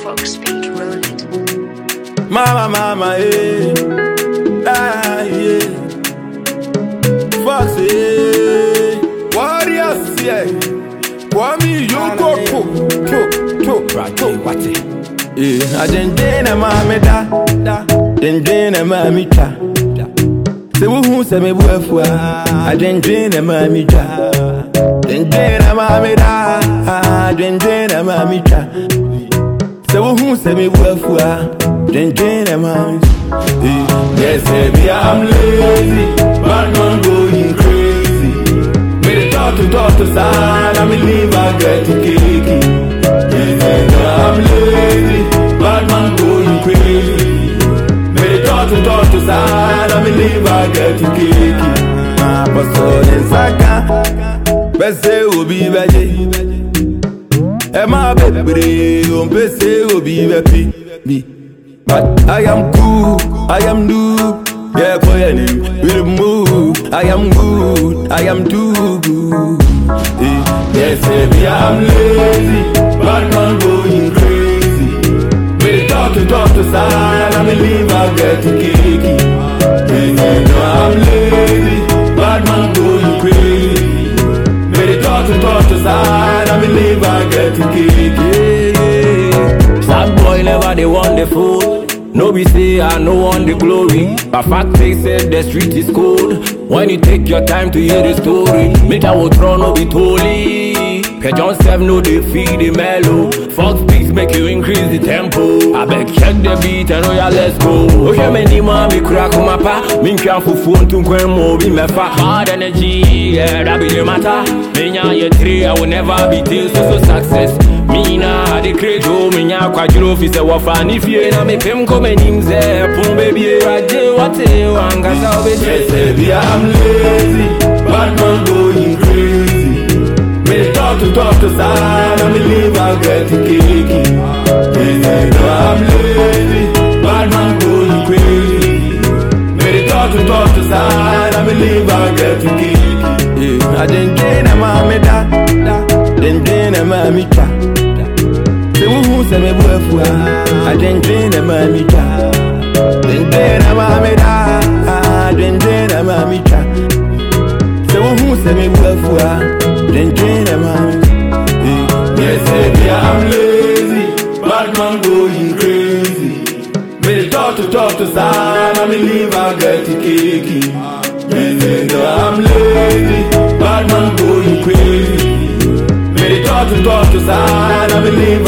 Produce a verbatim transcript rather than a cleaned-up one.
Fox Speed Roll It. Mama, mama, eh. Ah, yeah. Fox, eh. Warriors, yeah. Kwame, you go cook, cook, cook, cook. What it? Eh, I didn't dinner, mamma, da, da. Didn't dinner, mammy, da. Say who say me buffwa? I didn't dinner, mammy, da. Didn't dinner, mammy, da. Didn't dinner, mammy, da. Say who say me buffwa? Didn't dinner, mammy. Yes, baby, I'm lazy, but man going crazy. Me the talk to talk to side, I me leave I get to cakey. Yes, I'm lazy, but man going crazy. Me the talk to talk to side, I me leave I get to cakey. My pastor in Saka, best say will be better. And my baby, on best say will be better. But I am cool, I am new. Yeah, boy, I name will move. I am good, I am too good. Eh, yes, baby, I'm lazy, but man going crazy. We talk to talk to side, I believe I get to cakey. Eh, no, I'm lazy, but man going crazy. We talk to talk to side, I believe I get to cakey. Sad boy never they want the food. No be say I no want the glory, but fact they said the street is cold. When you take your time to hear the story, me that will throw no be totally. Pigeon seven no they feed the mellow. Fox beats make you increase the tempo. I beg check the beat and oh yeah let's go. Oh yeah me ni ma me crack on my pa. Me can't for phone to go more be me fa. Bad energy, yeah that be the matter. Me nya ye three I will never be till so so success. Me na the create oh me nya kwaduro fi se wo fa ni fie na me pem ko me nim ze pon baby raje what you anga sa obe. Yes baby I'm lazy, but man going crazy. Me talk to talk to side, I believe I'll get to cakey. Yes no I'm lazy, but man going crazy. Me talk to talk to side, I believe I'll get to cakey. I didn't gain a mammy da, didn't gain a mammy da. Say who say me buffwa? I didn't gain a mammy da, didn't gain a mammy da, didn't gain a mammy da. Say who say me buffwa? Didn't gain a mammy. Yes, baby, I'm lazy, but man going crazy. Me the talk to talk to side, I believe I get to cakey. Yes, I'm lazy, but man going crazy. Me the talk to talk to side, I believe